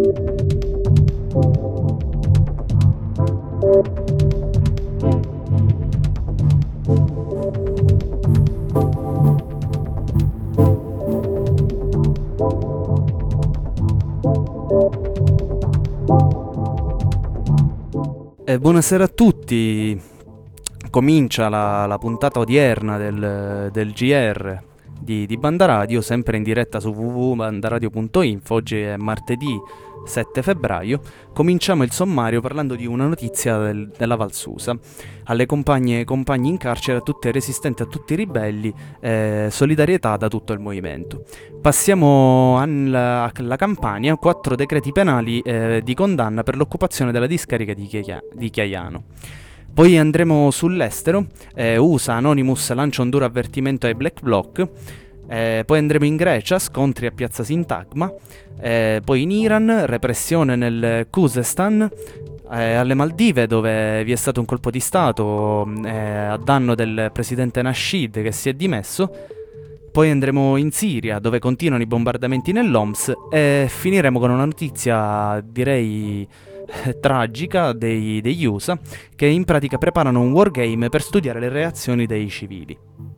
Buonasera a tutti, comincia la puntata odierna del GR di Banda Radio, sempre in diretta su www.bandaradio.info. Oggi è martedì 7 febbraio, cominciamo il sommario parlando di una notizia della Val Susa. Alle compagne e compagni in carcere, a tutte resistenti, a tutti i ribelli, solidarietà da tutto il movimento. Passiamo alla Campania, 4 decreti penali di condanna per l'occupazione della discarica di Chiaiano. Poi andremo sull'estero, USA, Anonymous lancia un duro avvertimento ai Black Bloc. Poi andremo in Grecia, scontri a Piazza Sintagma. Poi in Iran, repressione nel Khuzestan. Alle Maldive, dove vi è stato un colpo di stato a danno del presidente Nasheed, che si è dimesso. Poi andremo in Siria, dove continuano i bombardamenti nell'Homs, e finiremo con una notizia, direi, tragica degli USA, che in pratica preparano un wargame per studiare le reazioni dei civili.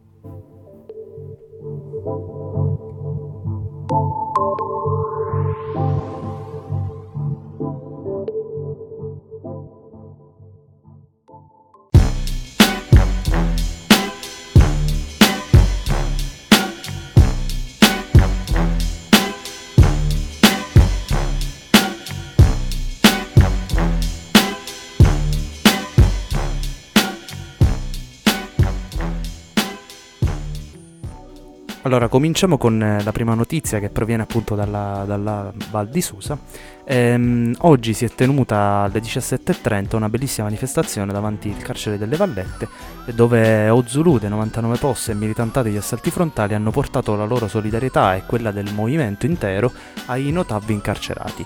Allora, cominciamo con la prima notizia, che proviene appunto dalla Val di Susa. Oggi si è tenuta alle 17:30 una bellissima manifestazione davanti al carcere delle Vallette, dove Ozulude, 99 Posse e militanti degli assalti frontali hanno portato la loro solidarietà e quella del movimento intero ai Notav incarcerati.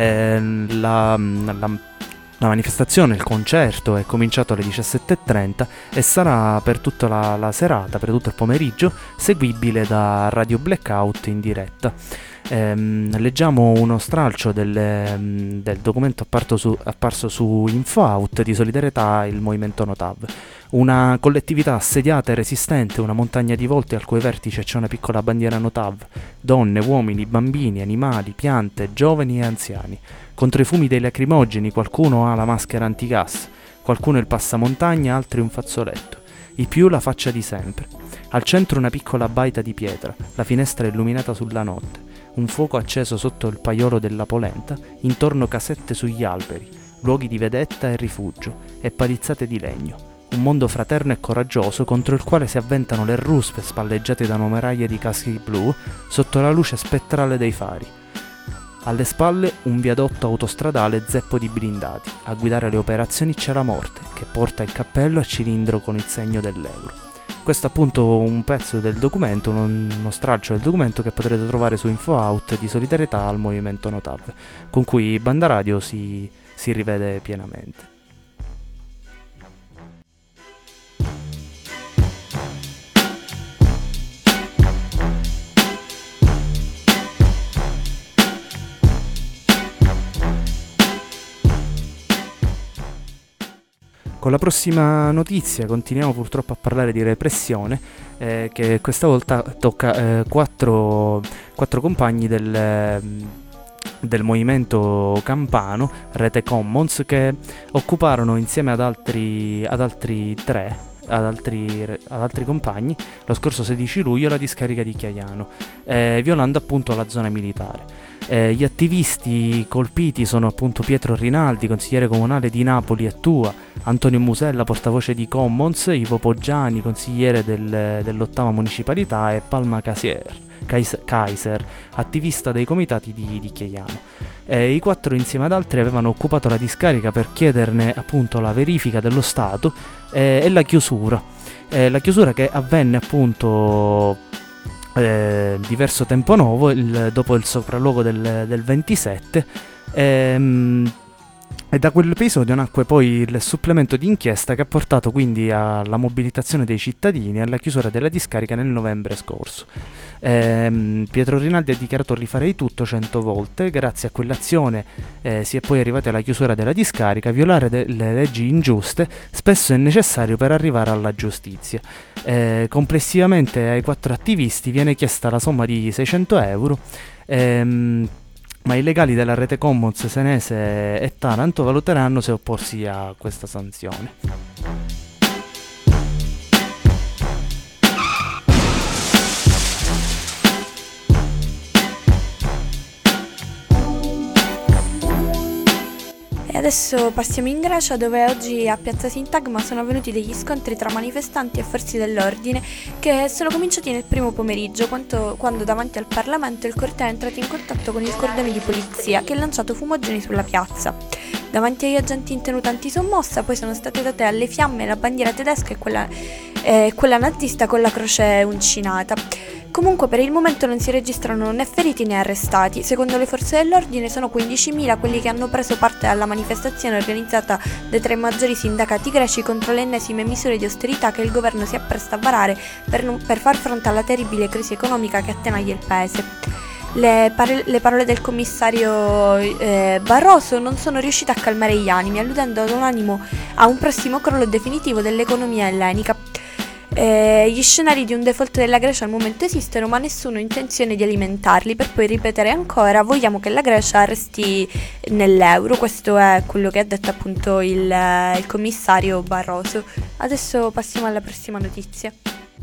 La manifestazione, il concerto, è cominciato alle 17:30 e sarà per tutta la serata, per tutto il pomeriggio, seguibile da Radio Blackout in diretta. Leggiamo uno stralcio del documento apparso su InfoOut di solidarietà il movimento Notav. Una collettività assediata e resistente, una montagna di volti al cui vertice c'è una piccola bandiera Notav, donne, uomini, bambini, animali, piante, giovani e anziani. Contro i fumi dei lacrimogeni qualcuno ha la maschera antigas, qualcuno il passamontagna, altri un fazzoletto. I più la faccia di sempre. Al centro una piccola baita di pietra, la finestra illuminata sulla notte, un fuoco acceso sotto il paiolo della polenta, intorno casette sugli alberi, luoghi di vedetta e rifugio, e palizzate di legno. Un mondo fraterno e coraggioso contro il quale si avventano le ruspe spalleggiate da numeraglie di caschi blu sotto la luce spettrale dei fari. Alle spalle un viadotto autostradale zeppo di blindati. A guidare le operazioni c'è la morte, che porta il cappello a cilindro con il segno dell'euro. Questo è appunto un pezzo del documento, uno stralcio del documento che potrete trovare su InfoOut di solidarietà al movimento Notav, con cui Banda Radio si rivede pienamente. Con la prossima notizia continuiamo purtroppo a parlare di repressione, che questa volta tocca 4 compagni del movimento campano, Rete Commons, che occuparono insieme ad altri compagni lo scorso 16 luglio la discarica di Chiaiano, violando appunto la zona militare. Gli attivisti colpiti sono appunto Pietro Rinaldi, consigliere comunale di Napoli e Tua, Antonio Musella, portavoce di Commons, Ivo Poggiani, consigliere dell'8ª municipalità, e Palma Kaiser, attivista dei comitati di Chiaiano. I 4 insieme ad altri avevano occupato la discarica per chiederne appunto la verifica dello stato e la chiusura che avvenne appunto diverso tempo dopo il sopralluogo del 27, E da quell'episodio nacque poi il supplemento di inchiesta che ha portato quindi alla mobilitazione dei cittadini e alla chiusura della discarica nel novembre scorso. Pietro Rinaldi ha dichiarato rifarei tutto 100 volte, grazie a quell'azione si è poi arrivati alla chiusura della discarica. Violare delle leggi ingiuste spesso è necessario per arrivare alla giustizia. Complessivamente ai 4 attivisti viene chiesta la somma di 600 euro. Ma i legali della rete Commons senese e Taranto valuteranno se opporsi a questa sanzione. E adesso passiamo in Grecia, dove oggi a Piazza Sintagma sono avvenuti degli scontri tra manifestanti e forze dell'ordine che sono cominciati nel primo pomeriggio, quando davanti al Parlamento il corteo è entrato in contatto con il cordone di polizia che ha lanciato fumogeni sulla piazza. Davanti agli agenti in tenuta antisommossa poi sono state date alle fiamme la bandiera tedesca e quella nazista con la croce uncinata. Comunque per il momento non si registrano né feriti né arrestati. Secondo le forze dell'ordine sono 15.000 quelli che hanno preso parte alla manifestazione organizzata dai 3 maggiori sindacati greci contro le ennesime misure di austerità che il governo si appresta a varare per far fronte alla terribile crisi economica che attenaglia il paese. Le parole del commissario Barroso non sono riuscite a calmare gli animi, alludendo a un prossimo crollo definitivo dell'economia ellenica. Gli scenari di un default della Grecia al momento esistono, ma nessuno ha intenzione di alimentarli, per poi ripetere ancora: vogliamo che la Grecia resti nell'euro. Questo è quello che ha detto appunto il commissario Barroso. Adesso passiamo alla prossima notizia.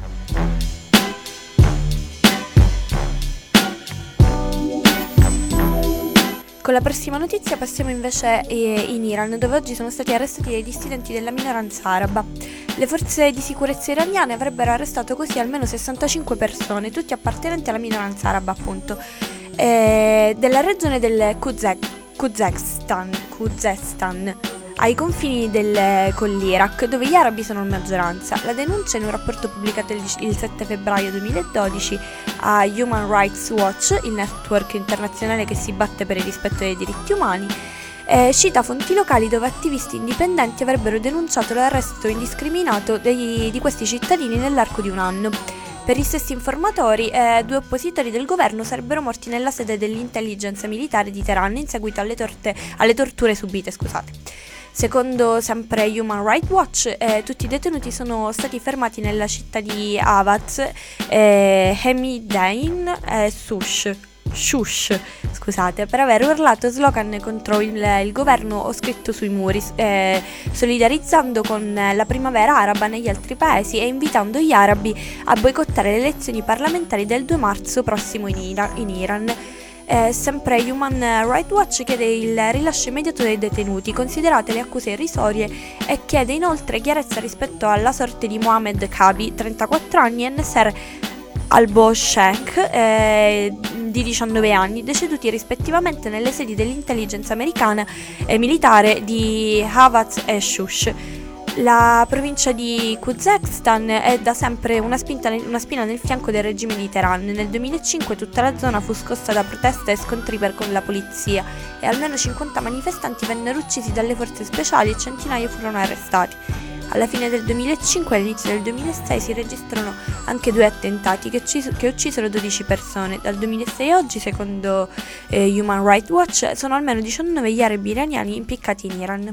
Con la prossima notizia passiamo invece in Iran, dove oggi sono stati arrestati dei dissidenti della minoranza araba. Le forze di sicurezza iraniane avrebbero arrestato così almeno 65 persone, tutti appartenenti alla minoranza araba appunto, della regione del Khuzestan, ai confini con l'Iraq, dove gli arabi sono in maggioranza. La denuncia, in un rapporto pubblicato il 7 febbraio 2012 a Human Rights Watch, il network internazionale che si batte per il rispetto dei diritti umani, cita fonti locali dove attivisti indipendenti avrebbero denunciato l'arresto indiscriminato di questi cittadini nell'arco di un anno. Per gli stessi informatori, 2 oppositori del governo sarebbero morti nella sede dell'intelligence militare di Teheran in seguito alle torture subite. Secondo sempre Human Rights Watch, tutti i detenuti sono stati fermati nella città di Avaz, Hemidain e Shush, per aver urlato slogan contro il governo o scritto sui muri, solidarizzando con la primavera araba negli altri paesi e invitando gli arabi a boicottare le elezioni parlamentari del 2 marzo prossimo in Iran. Sempre Human Rights Watch chiede il rilascio immediato dei detenuti, considerate le accuse irrisorie, e chiede inoltre chiarezza rispetto alla sorte di Mohamed Kabi, 34 anni, e Nasser Al-Bosheikh, di 19 anni, deceduti rispettivamente nelle sedi dell'intelligence americana e militare di Havaz e Shush. La provincia di Khuzestan è da sempre una spina nel fianco del regime di Teheran. Nel 2005 tutta la zona fu scossa da proteste e scontri con la polizia e almeno 50 manifestanti vennero uccisi dalle forze speciali e centinaia furono arrestati. Alla fine del 2005 e all'inizio del 2006 si registrano anche 2 attentati che uccisero 12 persone. Dal 2006 a oggi, secondo Human Rights Watch, sono almeno 19 gli arabi iraniani impiccati in Iran.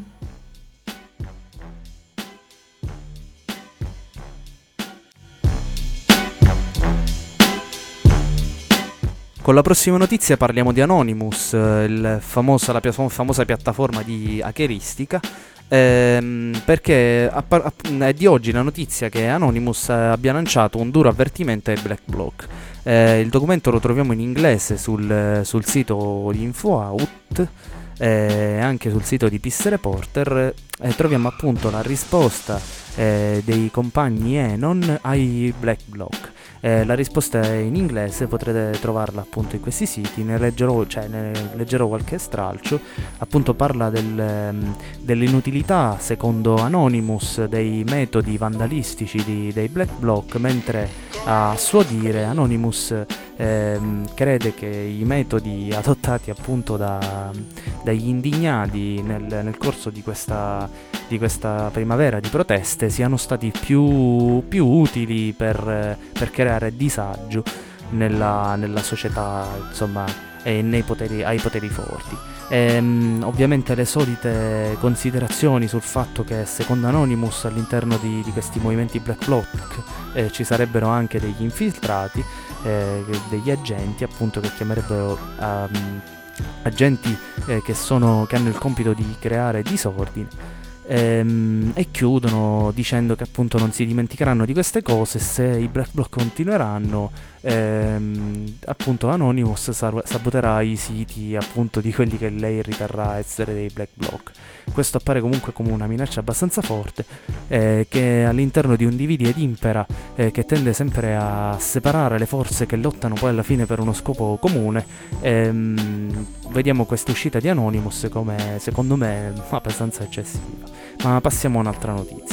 Con la prossima notizia parliamo di Anonymous, la famosa piattaforma di hackeristica, perché è di oggi la notizia che Anonymous abbia lanciato un duro avvertimento ai Black Bloc. Il documento lo troviamo in inglese sul sito di InfoOut e anche sul sito di Peace Reporter, troviamo appunto la risposta dei compagni Enon ai Black Bloc. La risposta è in inglese, potrete trovarla appunto in questi siti, ne leggerò qualche stralcio. Appunto parla dell'inutilità, secondo Anonymous, dei metodi vandalistici dei Black Bloc, mentre a suo dire Anonymous crede che i metodi adottati appunto dagli indignati nel corso di questa primavera di proteste siano stati più utili per creare disagio nella società, insomma, e ai poteri forti. Ovviamente le solite considerazioni sul fatto che secondo Anonymous all'interno di questi movimenti Black Bloc ci sarebbero anche degli infiltrati, degli agenti appunto che chiamerebbero agenti che hanno il compito di creare disordine. E chiudono dicendo che appunto non si dimenticheranno di queste cose. Se i Black Bloc continueranno, appunto Anonymous saboterà i siti appunto di quelli che lei riterrà essere dei Black Bloc. Questo appare comunque come una minaccia abbastanza forte, che all'interno di un divide ed impera che tende sempre a separare le forze che lottano poi alla fine per uno scopo comune. Vediamo questa uscita di Anonymous come, secondo me, abbastanza eccessiva. Ma passiamo a un'altra notizia.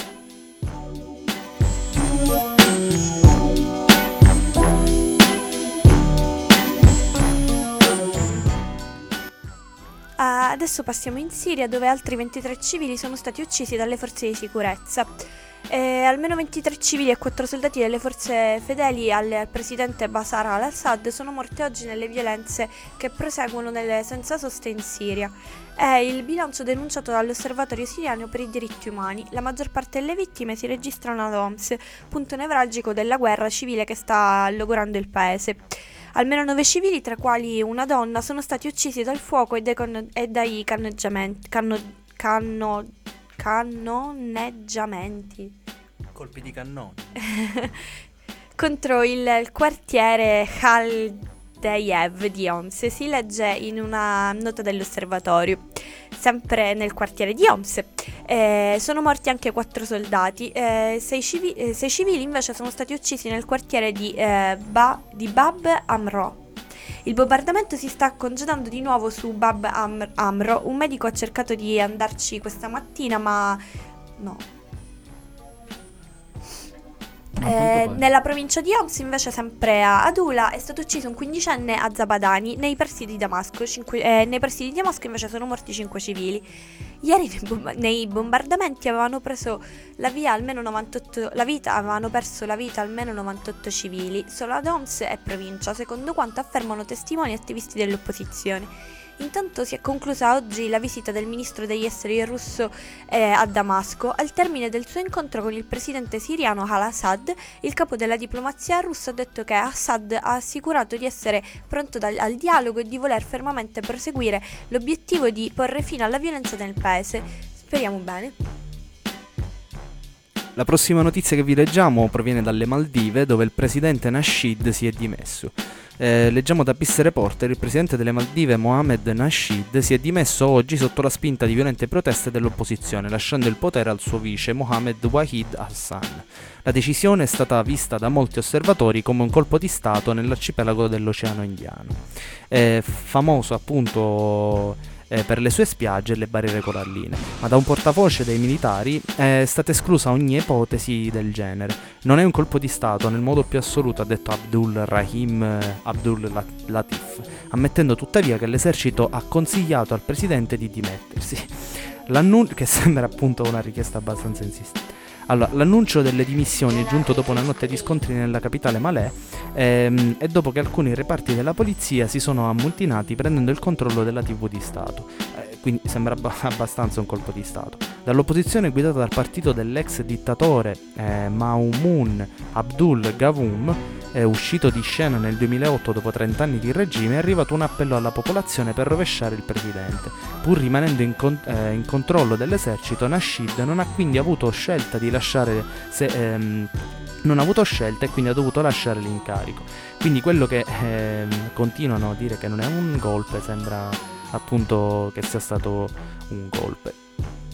Adesso passiamo in Siria, dove altri 23 civili sono stati uccisi dalle forze di sicurezza. Almeno 23 civili e 4 soldati delle forze fedeli al presidente Bashar al-Assad sono morti oggi nelle violenze che proseguono senza sosta in Siria. È il bilancio denunciato dall'Osservatorio siriano per i diritti umani. La maggior parte delle vittime si registrano ad Homs, punto nevralgico della guerra civile che sta logorando il paese. Almeno 9 civili, tra quali una donna, sono stati uccisi dal fuoco e dai cannoneggiamenti. Colpi di cannone. Contro il quartiere Khaldeyev di Homs, si legge in una nota dell'osservatorio. Sempre nel quartiere di Homs sono morti anche 4 soldati, 6 civili invece sono stati uccisi nel quartiere di Bab Amro. Il bombardamento si sta congedando di nuovo su Bab Amro. Un medico ha cercato di andarci questa mattina, ma no. Nella provincia di Homs, invece, sempre a Adula, è stato ucciso un 15enne a Zabadani, nei pressi di Damasco. Nei pressi di Damasco invece sono morti 5 civili. Ieri nei bombardamenti avevano perso la vita almeno 98 civili, solo ad Homs e provincia, secondo quanto affermano testimoni e attivisti dell'opposizione. Intanto si è conclusa oggi la visita del ministro degli esteri russo a Damasco. Al termine del suo incontro con il presidente siriano al-Assad, il capo della diplomazia russa ha detto che Assad ha assicurato di essere pronto al dialogo e di voler fermamente proseguire l'obiettivo di porre fine alla violenza nel paese. Speriamo bene. La prossima notizia che vi leggiamo proviene dalle Maldive, dove il presidente Nasheed si è dimesso. Leggiamo da Peace Reporter: il presidente delle Maldive Mohamed Nasheed si è dimesso oggi sotto la spinta di violente proteste dell'opposizione, lasciando il potere al suo vice Mohamed Wahid Hassan. La decisione è stata vista da molti osservatori come un colpo di stato nell'arcipelago dell'Oceano Indiano, famoso appunto per le sue spiagge e le barriere coralline, ma da un portavoce dei militari è stata esclusa ogni ipotesi del genere. Non è un colpo di stato nel modo più assoluto, ha detto Abdul Rahim Abdul Latif, ammettendo tuttavia che l'esercito ha consigliato al presidente di dimettersi, che sembra appunto una richiesta abbastanza insistente. Allora, l'annuncio delle dimissioni è giunto dopo una notte di scontri nella capitale Malé e dopo che alcuni reparti della polizia si sono ammutinati prendendo il controllo della TV di Stato. Quindi sembra abbastanza un colpo di Stato. Dall'opposizione guidata dal partito dell'ex dittatore Maumoon Abdul Gavoom, uscito di scena nel 2008 dopo 30 anni di regime, è arrivato un appello alla popolazione per rovesciare il presidente. Pur rimanendo in controllo dell'esercito, Nasheed non ha quindi avuto scelta di lasciare non ha avuto scelta e quindi ha dovuto lasciare l'incarico. Quindi quello che continuano a dire che non è un golpe sembra appunto che sia stato un golpe.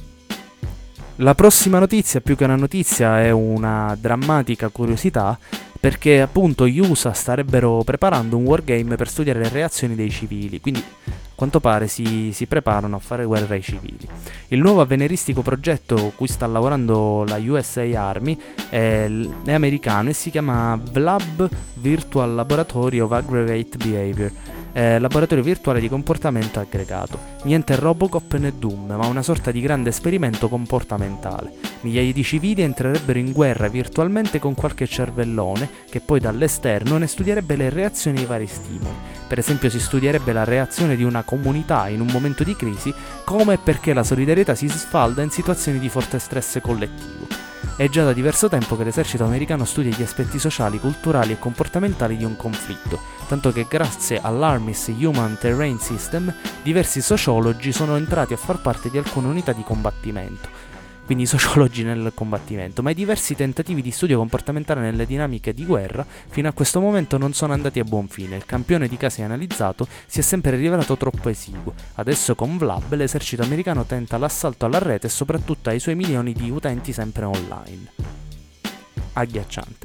La prossima notizia, più che una notizia, è una drammatica curiosità, perché appunto gli USA starebbero preparando un wargame per studiare le reazioni dei civili, quindi a quanto pare si preparano a fare guerra ai civili. Il nuovo avveniristico progetto cui sta lavorando la USA Army è americano e si chiama VLAB, Virtual Laboratory of Aggregate Behavior, laboratorio virtuale di comportamento aggregato. Niente Robocop né Doom, ma una sorta di grande esperimento comportamentale. Migliaia di civili entrerebbero in guerra virtualmente con qualche cervellone che poi dall'esterno ne studierebbe le reazioni ai vari stimoli. Per esempio si studierebbe la reazione di una comunità in un momento di crisi, come e perché la solidarietà si sfalda in situazioni di forte stress collettivo. È già da diverso tempo che l'esercito americano studia gli aspetti sociali, culturali e comportamentali di un conflitto, tanto che grazie all'Army's Human Terrain System diversi sociologi sono entrati a far parte di alcune unità di combattimento. Quindi sociologi nel combattimento, ma i diversi tentativi di studio comportamentale nelle dinamiche di guerra fino a questo momento non sono andati a buon fine. Il campione di casi analizzato si è sempre rivelato troppo esiguo. Adesso con VLAB l'esercito americano tenta l'assalto alla rete e soprattutto ai suoi milioni di utenti sempre online. Agghiacciante.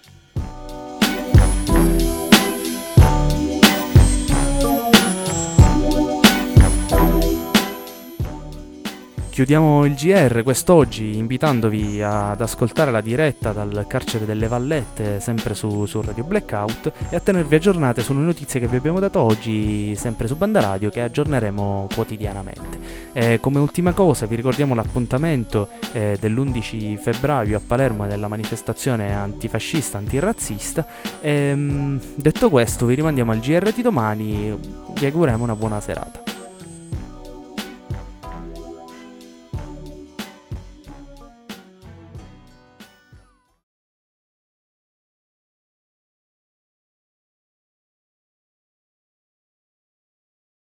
Chiudiamo il GR quest'oggi invitandovi ad ascoltare la diretta dal carcere delle Vallette sempre su Radio Blackout e a tenervi aggiornate sulle notizie che vi abbiamo dato oggi sempre su Banda Radio, che aggiorneremo quotidianamente. Come ultima cosa vi ricordiamo l'appuntamento dell'11 febbraio a Palermo della manifestazione antifascista, antirazzista. Detto questo vi rimandiamo al GR di domani, vi auguriamo una buona serata.